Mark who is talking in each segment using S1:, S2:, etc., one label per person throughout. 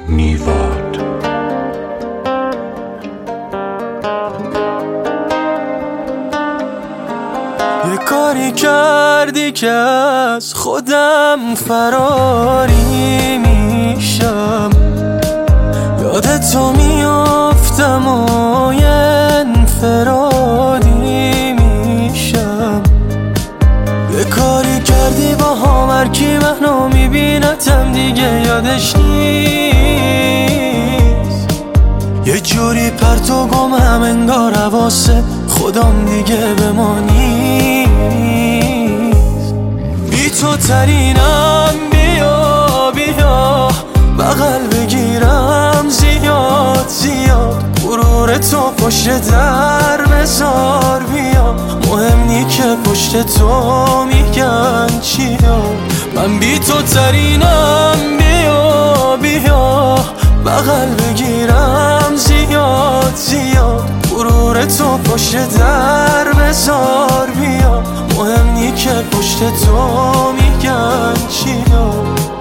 S1: نیواد.
S2: یه کاری کردی که از خودم فراری میشم، یادتو میافتم و یه انفرادی میشم. یه کاری کردی با هم هرکی منو میبینتم دیگه یادش نیست، یه جوری پرتو گمم انگار حواسه خودم دیگه به ما نیست. بی تو ترینم، بیا بیا بغل بگیرم زیاد زیاد، غرور تو پشت در بذار بیا، مهم نی که پشت تو میگن چیا. من بی تو ترینم، بیا بیا بغل بگیرم زیاد زیاد، غرور تو پشت در بذار بیا، مهم نی که پشت تو میگن چیا.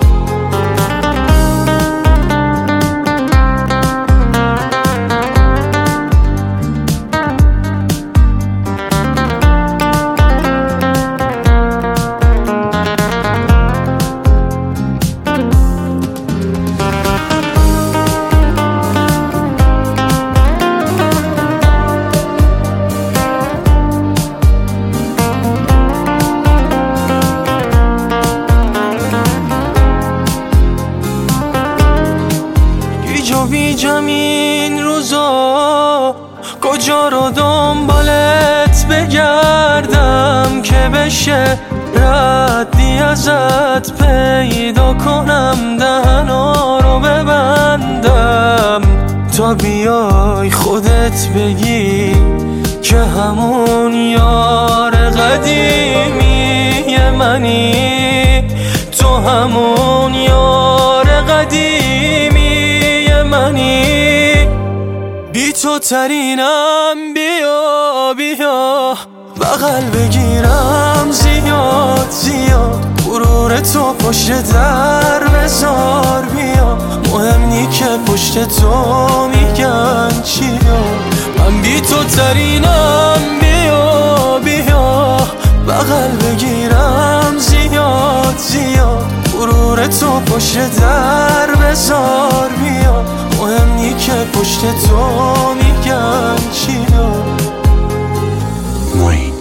S2: بیجم این روزا کجا رو دنبالت بگردم که بشه ردی ازت پیدا کنم، دهنا رو ببندم تا بیای خودت بگی که همون یار قدیمی منی، تو همون یار قدیمی منی. بی تو ترینم، بیا بیا بغل بگیرم زیاد زیاد، غرور تو پشت در بذار بیا، مهم نی که پشت تو میگن چیا. من بی تو ترینم، بیا بیا بغل بگیرم زیاد زیاد، غرور تو پشت در بذار بیا، مهم نی که پشت تو میگن چیا.